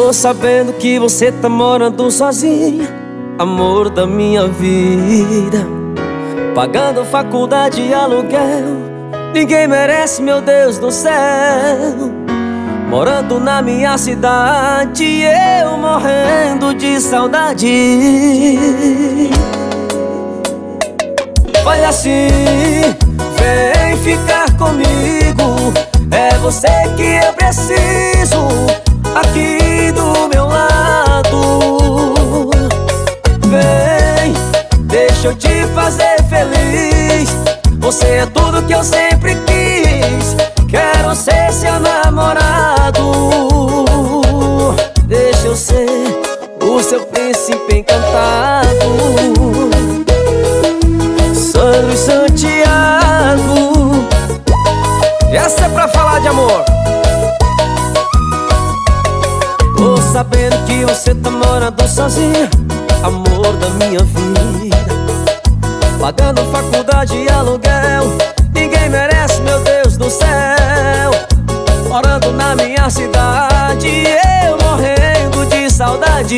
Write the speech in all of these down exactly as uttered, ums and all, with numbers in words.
Tô sabendo que você tá morando sozinha, amor da minha vida, pagando faculdade e aluguel. Ninguém merece, meu Deus do céu. Morando na minha cidade, eu morrendo de saudade. Vai assim, vem ficar comigo. É você que eu preciso aqui do meu lado. Vem, deixa eu te fazer feliz. Você é tudo que eu sempre quis. Quero ser seu namorado. Deixa eu ser o seu príncipe encantado. Sandro e Santiago. Essa é pra falar de amor. Tô sabendo que você tá morando sozinha, amor da minha vida, pagando faculdade e aluguel. Ninguém merece, meu Deus do céu. Morando na minha cidade, eu morrendo de saudade.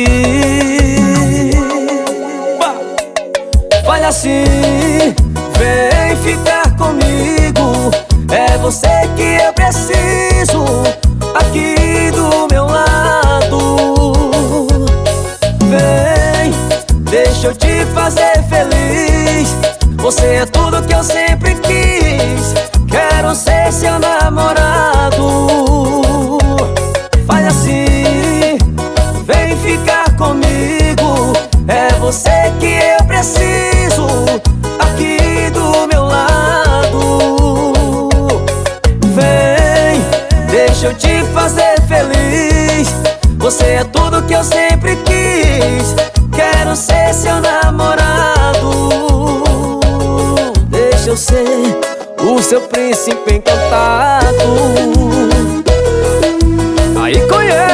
Vai assim, vem ficar comigo. É você que eu preciso aqui do meu lado. Vem, deixa eu te fazer feliz. Você é tudo que eu sempre quis. Quero ser seu namorado. Faz assim, vem ficar comigo. É você que eu preciso aqui do meu lado. Vem, deixa eu te fazer feliz. Você é tudo que eu sempre quis. Quero ser seu namorado. Deixa eu ser o seu príncipe encantado. Aí conhece.